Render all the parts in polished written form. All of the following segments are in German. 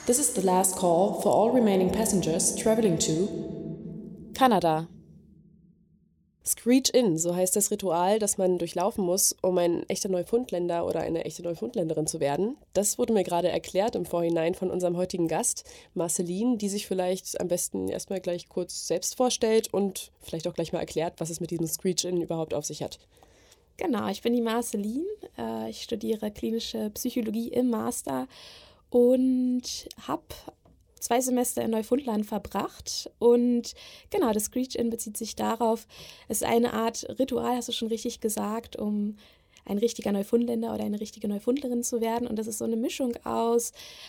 This is the last call for all remaining passengers traveling to Kanada. Screech-In, so heißt das Ritual, das man durchlaufen muss, um ein echter Neufundländer oder eine echte Neufundländerin zu werden. Das wurde mir gerade erklärt im Vorhinein von unserem heutigen Gast, Marceline, die sich vielleicht am besten erstmal gleich kurz selbst vorstellt und vielleicht auch gleich mal erklärt, was es mit diesem Screech-In überhaupt auf sich hat. Genau, ich bin die Marceline. Ich studiere klinische Psychologie im Master und habe 2 Semester in Neufundland verbracht. Und genau, das Screech-In bezieht sich darauf, es ist eine Art Ritual, hast du schon richtig gesagt, um ein richtiger Neufundländer oder eine richtige Neufundlerin zu werden. Und das ist so eine Mischung aus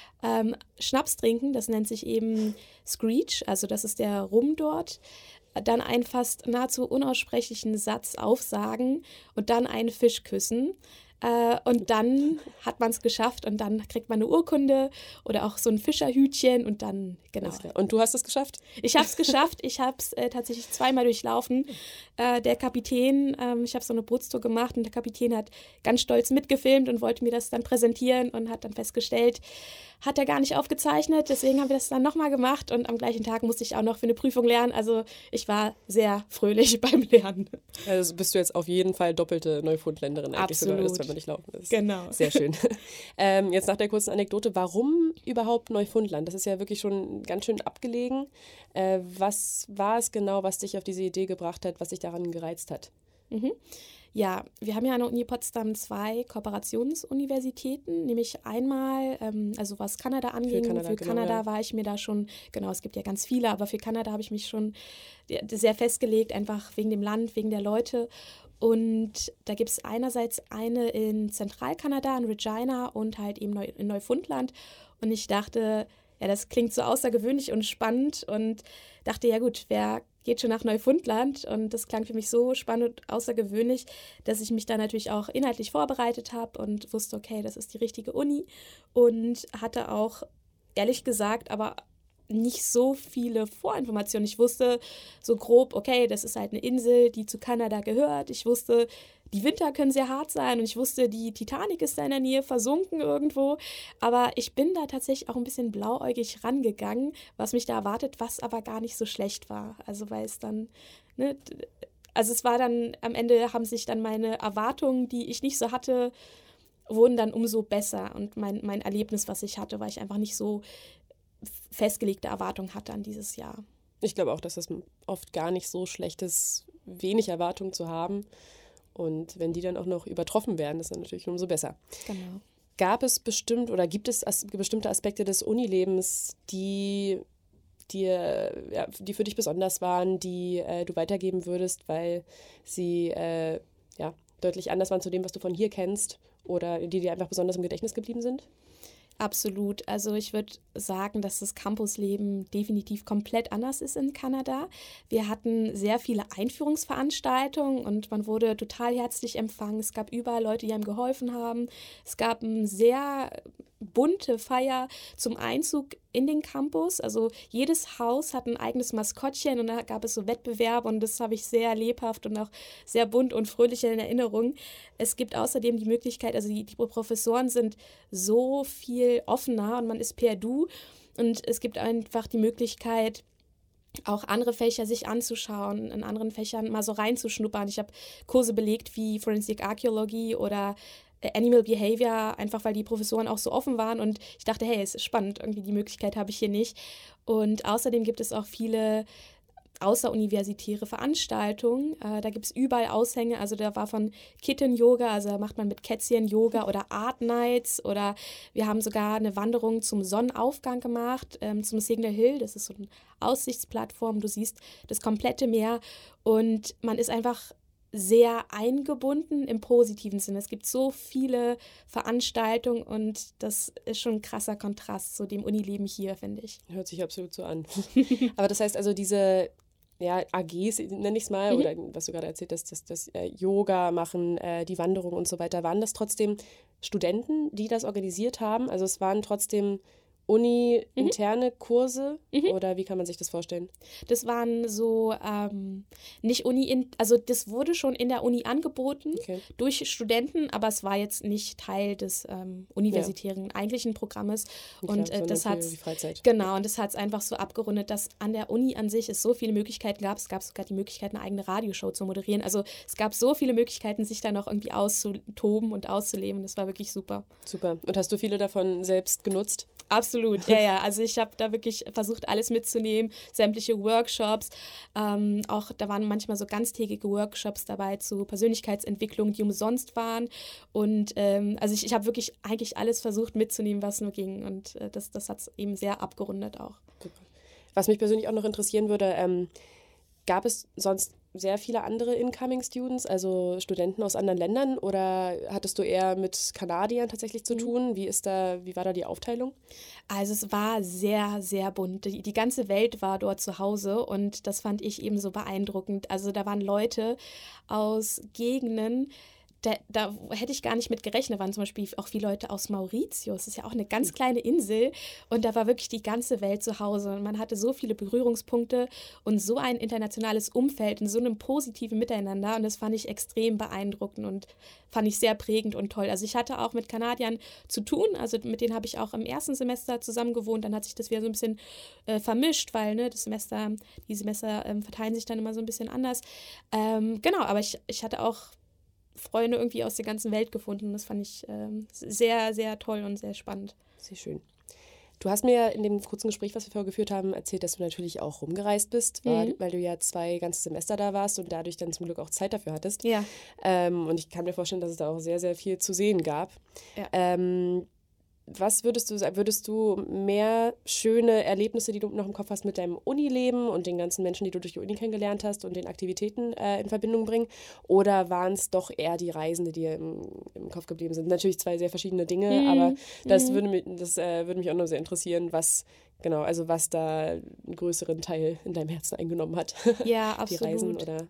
Schnaps trinken, das nennt sich eben Screech, also das ist der Rum dort. Dann einen fast nahezu unaussprechlichen Satz aufsagen und dann einen Fisch küssen. Und dann hat man es geschafft und dann kriegt man eine Urkunde oder auch so ein Fischerhütchen und dann, genau. Und du hast es geschafft? Ich habe es geschafft. Ich habe es tatsächlich 2-mal durchlaufen. Der Kapitän, ich habe so eine Bootstour gemacht und der Kapitän hat ganz stolz mitgefilmt und wollte mir das dann präsentieren und hat dann festgestellt, hat er gar nicht aufgezeichnet. Deswegen haben wir das dann nochmal gemacht und am gleichen Tag musste ich auch noch für eine Prüfung lernen. Also ich war sehr fröhlich beim Lernen. Also bist du jetzt auf jeden Fall doppelte Neufundländerin eigentlich sogar, das, wenn man nicht laufen ist. Genau. Sehr schön. Jetzt nach der kurzen Anekdote, warum überhaupt Neufundland? Das ist ja wirklich schon ganz schön abgelegen. Was war es genau, was dich auf diese Idee gebracht hat, was dich daran gereizt hat? Mhm. Ja, wir haben ja an der Uni Potsdam 2 Kooperationsuniversitäten, nämlich einmal, also was Kanada anging, für Kanada war ich mir da schon, genau, es gibt ja ganz viele, aber für Kanada habe ich mich schon sehr festgelegt, einfach wegen dem Land, wegen der Leute. Und da gibt es einerseits eine in Zentralkanada, in Regina und halt eben in Neufundland. Und ich dachte, ja, das klingt so außergewöhnlich und spannend und dachte, ja gut, wer geht schon nach Neufundland? Und das klang für mich so spannend und außergewöhnlich, dass ich mich da natürlich auch inhaltlich vorbereitet habe und wusste, okay, das ist die richtige Uni und hatte auch, ehrlich gesagt, aber nicht so viele Vorinformationen. Ich wusste so grob, okay, das ist halt eine Insel, die zu Kanada gehört. Ich wusste, die Winter können sehr hart sein und ich wusste, die Titanic ist da in der Nähe versunken irgendwo. Aber ich bin da tatsächlich auch ein bisschen blauäugig rangegangen, was mich da erwartet, was aber gar nicht so schlecht war. Also weil es dann, ne, also es war dann, am Ende haben sich dann meine Erwartungen, die ich nicht so hatte, wurden dann umso besser. Und mein Erlebnis, was ich hatte, weil ich einfach nicht so festgelegte Erwartungen hatte an dieses Jahr. Ich glaube auch, dass es oft gar nicht so schlecht ist, wenig Erwartungen zu haben. Und wenn die dann auch noch übertroffen werden, ist dann natürlich umso besser. Genau. Gab es bestimmt oder gibt es bestimmte Aspekte des Unilebens, die für dich besonders waren, die du weitergeben würdest, weil sie deutlich anders waren zu dem, was du von hier kennst oder die dir einfach besonders im Gedächtnis geblieben sind? Absolut. Also ich würde sagen, dass das Campusleben definitiv komplett anders ist in Kanada. Wir hatten sehr viele Einführungsveranstaltungen und man wurde total herzlich empfangen. Es gab überall Leute, die einem geholfen haben. Es gab eine sehr bunte Feier zum Einzug in den Campus. Also jedes Haus hat ein eigenes Maskottchen und da gab es so Wettbewerbe und das habe ich sehr lebhaft und auch sehr bunt und fröhlich in Erinnerung. Es gibt außerdem die Möglichkeit, also die Professoren sind so viel offener und man ist per Du und es gibt einfach die Möglichkeit, auch andere Fächer sich anzuschauen, in anderen Fächern mal so reinzuschnuppern. Ich habe Kurse belegt wie Forensic Archaeology oder Animal Behavior, einfach weil die Professoren auch so offen waren und ich dachte, hey, es ist spannend, irgendwie die Möglichkeit habe ich hier nicht. Und außerdem gibt es auch viele außeruniversitäre Veranstaltungen. Da gibt es überall Aushänge, also da war von Kitten-Yoga, also da macht man mit Kätzchen Yoga oder Art Nights oder wir haben sogar eine Wanderung zum Sonnenaufgang gemacht, zum Signal Hill, das ist so eine Aussichtsplattform, du siehst das komplette Meer und man ist einfach sehr eingebunden im positiven Sinne. Es gibt so viele Veranstaltungen und das ist schon ein krasser Kontrast zu dem Unileben hier, finde ich. Hört sich absolut so an. Aber das heißt also diese AGs, nenne ich es mal, oder was du gerade erzählt hast, das Yoga machen, die Wanderung und so weiter, waren das trotzdem Studenten, die das organisiert haben? Also es waren trotzdem Uni-interne Kurse oder wie kann man sich das vorstellen? Das waren so nicht also das wurde schon in der Uni angeboten durch Studenten, aber es war jetzt nicht Teil des universitären eigentlichen Programmes. Und das hat genau, und das hat es einfach so abgerundet, dass an der Uni an sich es so viele Möglichkeiten gab. Es gab sogar die Möglichkeit, eine eigene Radioshow zu moderieren. Also es gab so viele Möglichkeiten, sich da noch irgendwie auszutoben und auszuleben. Das war wirklich super. Super. Und hast du viele davon selbst genutzt? Absolut, ja. Also ich habe da wirklich versucht, alles mitzunehmen, sämtliche Workshops. Auch da waren manchmal so ganztägige Workshops dabei zu Persönlichkeitsentwicklung, die umsonst waren. Und also ich habe wirklich eigentlich alles versucht mitzunehmen, was nur ging. Und das hat es eben sehr abgerundet auch. Super. Was mich persönlich auch noch interessieren würde, gab es sonst sehr viele andere Incoming Students, also Studenten aus anderen Ländern, oder hattest du eher mit Kanadiern tatsächlich zu tun? Wie war da die Aufteilung? Also es war sehr, sehr bunt. Die ganze Welt war dort zu Hause und das fand ich eben so beeindruckend. Also da waren Leute aus Gegenden, da hätte ich gar nicht mit gerechnet, da waren zum Beispiel auch viele Leute aus Mauritius, das ist ja auch eine ganz kleine Insel und da war wirklich die ganze Welt zu Hause und man hatte so viele Berührungspunkte und so ein internationales Umfeld in so einem positiven Miteinander und das fand ich extrem beeindruckend und fand ich sehr prägend und toll. Also ich hatte auch mit Kanadiern zu tun, also mit denen habe ich auch im ersten Semester zusammen gewohnt, dann hat sich das wieder so ein bisschen vermischt, weil die Semester verteilen sich dann immer so ein bisschen anders. Genau, aber ich hatte auch Freunde irgendwie aus der ganzen Welt gefunden. Das fand ich sehr, sehr toll und sehr spannend. Sehr schön. Du hast mir in dem kurzen Gespräch, was wir vorher geführt haben, erzählt, dass du natürlich auch rumgereist bist, weil du ja 2 ganze Semester da warst und dadurch dann zum Glück auch Zeit dafür hattest. Ja. Und ich kann mir vorstellen, dass es da auch sehr, sehr viel zu sehen gab. Ja. Was würdest du sagen, würdest du mehr schöne Erlebnisse, die du noch im Kopf hast, mit deinem Unileben und den ganzen Menschen, die du durch die Uni kennengelernt hast und den Aktivitäten in Verbindung bringen? Oder waren es doch eher die Reisen, die dir im Kopf geblieben sind? Natürlich 2 sehr verschiedene Dinge, aber das würde mich auch noch sehr interessieren, was da einen größeren Teil in deinem Herzen eingenommen hat. Ja, absolut. Die Reisen oder?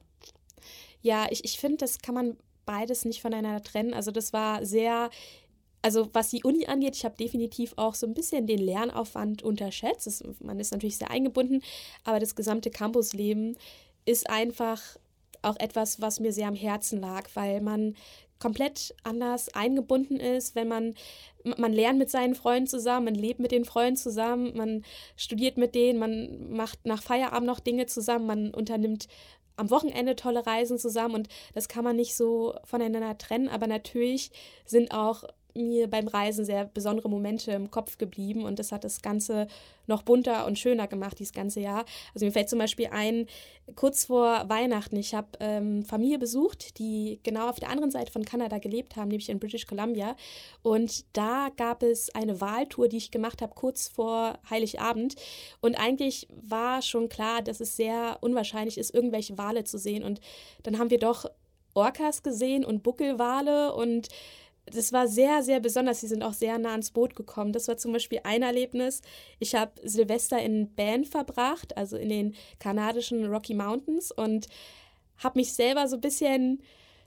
Ja, ich finde, das kann man beides nicht voneinander trennen. Also das war sehr... Also was die Uni angeht, ich habe definitiv auch so ein bisschen den Lernaufwand unterschätzt. Man ist natürlich sehr eingebunden, aber das gesamte Campusleben ist einfach auch etwas, was mir sehr am Herzen lag, weil man komplett anders eingebunden ist, wenn man lernt mit seinen Freunden zusammen, man lebt mit den Freunden zusammen, man studiert mit denen, man macht nach Feierabend noch Dinge zusammen, man unternimmt am Wochenende tolle Reisen zusammen und das kann man nicht so voneinander trennen, aber natürlich sind auch mir beim Reisen sehr besondere Momente im Kopf geblieben und das hat das Ganze noch bunter und schöner gemacht, dieses ganze Jahr. Also mir fällt zum Beispiel ein, kurz vor Weihnachten, ich habe Familie besucht, die genau auf der anderen Seite von Kanada gelebt haben, nämlich in British Columbia und da gab es eine Wahltour, die ich gemacht habe, kurz vor Heiligabend und eigentlich war schon klar, dass es sehr unwahrscheinlich ist, irgendwelche Wale zu sehen und dann haben wir doch Orcas gesehen und Buckelwale und das war sehr, sehr besonders. Sie sind auch sehr nah ans Boot gekommen. Das war zum Beispiel ein Erlebnis. Ich habe Silvester in Banff verbracht, also in den kanadischen Rocky Mountains und habe mich selber so ein bisschen,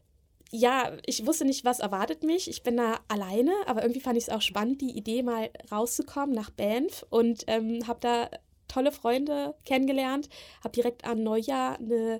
ja, ich wusste nicht, was erwartet mich. Ich bin da alleine, aber irgendwie fand ich es auch spannend, die Idee mal rauszukommen nach Banff und habe da tolle Freunde kennengelernt, habe direkt an Neujahr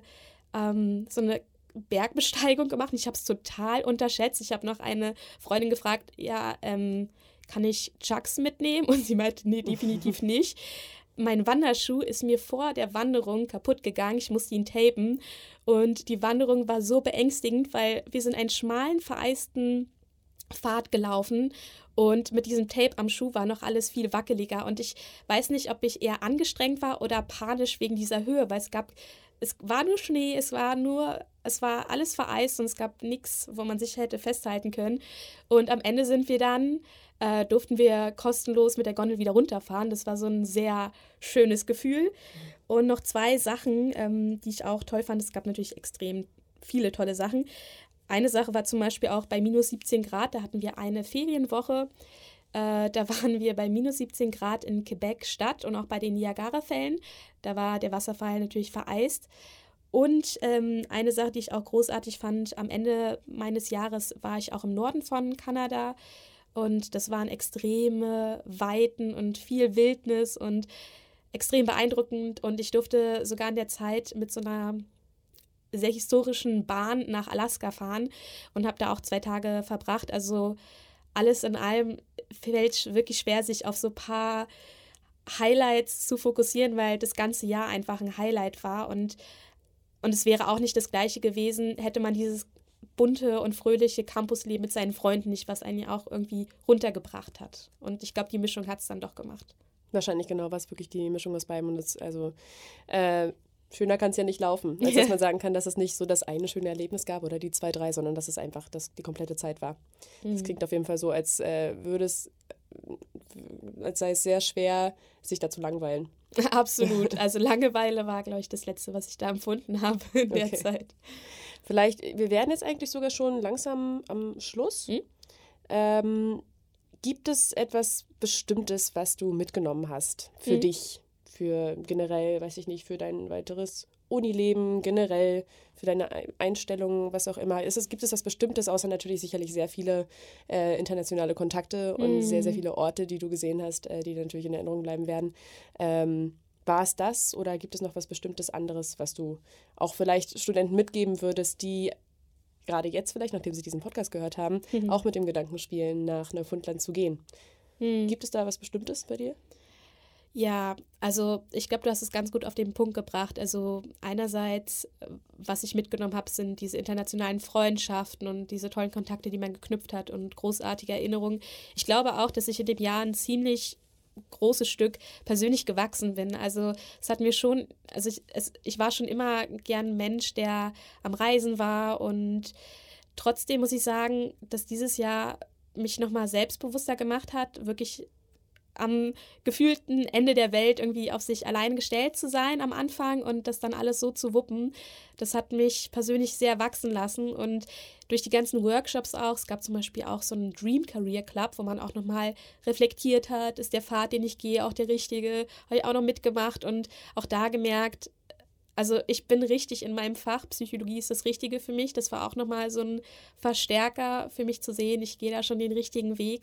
so eine Bergbesteigung gemacht und ich habe es total unterschätzt. Ich habe noch eine Freundin gefragt, ja, kann ich Chucks mitnehmen? Und sie meinte, nee, definitiv nicht. Mein Wanderschuh ist mir vor der Wanderung kaputt gegangen. Ich musste ihn tapen und die Wanderung war so beängstigend, weil wir sind einen schmalen, vereisten Pfad gelaufen und mit diesem Tape am Schuh war noch alles viel wackeliger und ich weiß nicht, ob ich eher angestrengt war oder panisch wegen dieser Höhe, weil es war nur Schnee, es war alles vereist und es gab nichts, wo man sich hätte festhalten können. Und am Ende durften wir kostenlos mit der Gondel wieder runterfahren. Das war so ein sehr schönes Gefühl. Und noch 2 Sachen, die ich auch toll fand. Es gab natürlich extrem viele tolle Sachen. Eine Sache war zum Beispiel auch bei minus 17 Grad. Da hatten wir eine Ferienwoche. Da waren wir bei minus 17 Grad in Quebec Stadt und auch bei den Niagarafällen. Da war der Wasserfall natürlich vereist. Und eine Sache, die ich auch großartig fand, am Ende meines Jahres war ich auch im Norden von Kanada Und das waren extreme Weiten und viel Wildnis und extrem beeindruckend. Und ich durfte sogar in der Zeit mit so einer sehr historischen Bahn nach Alaska fahren und habe da auch 2 Tage verbracht. Also alles in allem fällt wirklich schwer, sich auf so ein paar Highlights zu fokussieren, weil das ganze Jahr einfach ein Highlight war. Und es wäre auch nicht das Gleiche gewesen, hätte man dieses bunte und fröhliche Campusleben mit seinen Freunden nicht, was einen ja auch irgendwie runtergebracht hat. Und ich glaube, die Mischung hat es dann doch gemacht. Wahrscheinlich genau, was wirklich die Mischung aus beidem. Und das, also schöner kann es ja nicht laufen, als dass man sagen kann, dass es nicht so das eine schöne Erlebnis gab oder die 2, 3, sondern dass es einfach die komplette Zeit war. Das klingt auf jeden Fall so, als sei es sehr schwer, sich da zu langweilen. Absolut. Also Langeweile war, glaube ich, das Letzte, was ich da empfunden habe in der Zeit. Vielleicht, wir wären jetzt eigentlich sogar schon langsam am Schluss. Gibt es etwas Bestimmtes, was du mitgenommen hast für dich? Für generell, weiß ich nicht, für dein weiteres Unileben, generell für deine Einstellung, was auch immer. Gibt es was Bestimmtes, außer natürlich sicherlich sehr viele internationale Kontakte und sehr, sehr viele Orte, die du gesehen hast, die natürlich in Erinnerung bleiben werden. War es das oder gibt es noch was Bestimmtes anderes, was du auch vielleicht Studenten mitgeben würdest, die gerade jetzt vielleicht, nachdem sie diesen Podcast gehört haben, auch mit dem Gedanken spielen, nach Neufundland zu gehen? Gibt es da was Bestimmtes bei dir? Ja, also ich glaube, du hast es ganz gut auf den Punkt gebracht. Also einerseits, was ich mitgenommen habe, sind diese internationalen Freundschaften und diese tollen Kontakte, die man geknüpft hat und großartige Erinnerungen. Ich glaube auch, dass ich in dem Jahr ein ziemlich großes Stück persönlich gewachsen bin. Also es hat mir schon, also ich war schon immer gern ein Mensch, der am Reisen war und trotzdem muss ich sagen, dass dieses Jahr mich nochmal selbstbewusster gemacht hat, wirklich am gefühlten Ende der Welt irgendwie auf sich allein gestellt zu sein am Anfang und das dann alles so zu wuppen, das hat mich persönlich sehr wachsen lassen und durch die ganzen Workshops auch, es gab zum Beispiel auch so einen Dream Career Club, wo man auch nochmal reflektiert hat, ist der Pfad, den ich gehe, auch der richtige, habe ich auch noch mitgemacht und auch da gemerkt, also ich bin richtig in meinem Fach, Psychologie ist das Richtige für mich, das war auch nochmal so ein Verstärker für mich zu sehen, ich gehe da schon den richtigen Weg.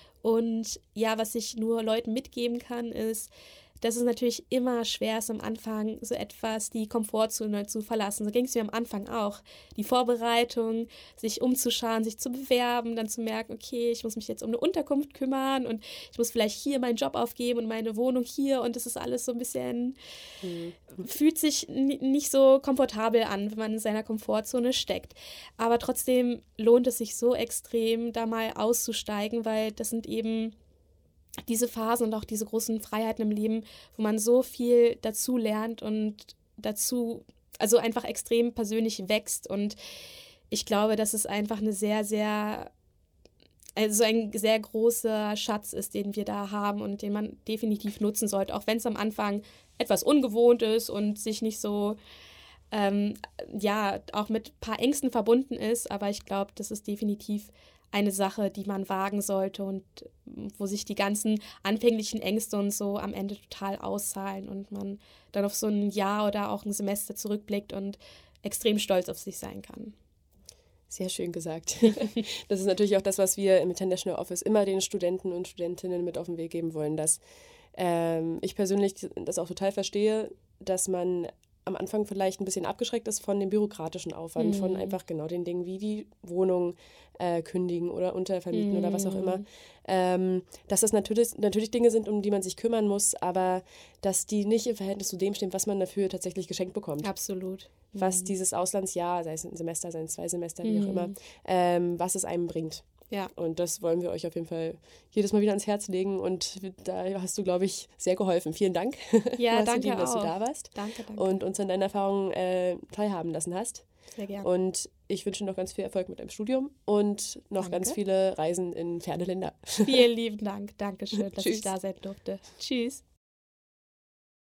Und ja, was ich nur Leuten mitgeben kann, ist, dass es natürlich immer schwer ist, am Anfang so etwas die Komfortzone zu verlassen. So ging es mir am Anfang auch. Die Vorbereitung, sich umzuschauen, sich zu bewerben, dann zu merken, okay, ich muss mich jetzt um eine Unterkunft kümmern und ich muss vielleicht hier meinen Job aufgeben und meine Wohnung hier und das ist alles so ein bisschen, fühlt sich nicht so komfortabel an, wenn man in seiner Komfortzone steckt. Aber trotzdem lohnt es sich so extrem, da mal auszusteigen, weil das sind eben diese Phasen und auch diese großen Freiheiten im Leben, wo man so viel dazu lernt und dazu, also einfach extrem persönlich wächst. Und ich glaube, dass es einfach eine also ein sehr großer Schatz ist, den wir da haben und den man definitiv nutzen sollte, auch wenn es am Anfang etwas ungewohnt ist und sich nicht so, auch mit ein paar Ängsten verbunden ist. Aber ich glaube, das ist definitiv eine Sache, die man wagen sollte und wo sich die ganzen anfänglichen Ängste und so am Ende total auszahlen und man dann auf so ein Jahr oder auch ein Semester zurückblickt und extrem stolz auf sich sein kann. Sehr schön gesagt. Das ist natürlich auch das, was wir im International Office immer den Studenten und Studentinnen mit auf den Weg geben wollen, dass ich persönlich das auch total verstehe, dass man am Anfang vielleicht ein bisschen abgeschreckt ist von dem bürokratischen Aufwand, von einfach genau den Dingen wie die Wohnung kündigen oder untervermieten oder was auch immer. Dass das natürlich Dinge sind, um die man sich kümmern muss, aber dass die nicht im Verhältnis zu dem stehen, was man dafür tatsächlich geschenkt bekommt. Absolut. Was dieses Auslandsjahr, sei es ein Semester, sei es 2 Semester, wie auch immer, was es einem bringt. Ja. Und das wollen wir euch auf jeden Fall jedes Mal wieder ans Herz legen. Und da hast du, glaube ich, sehr geholfen. Vielen Dank, ja, danke dass du da warst. Danke. Und uns an deinen Erfahrungen teilhaben lassen hast. Sehr gerne. Und ich wünsche noch ganz viel Erfolg mit deinem Studium und noch ganz viele Reisen in ferne Länder. Vielen lieben Dank. Dankeschön, dass ich da sein durfte. Tschüss.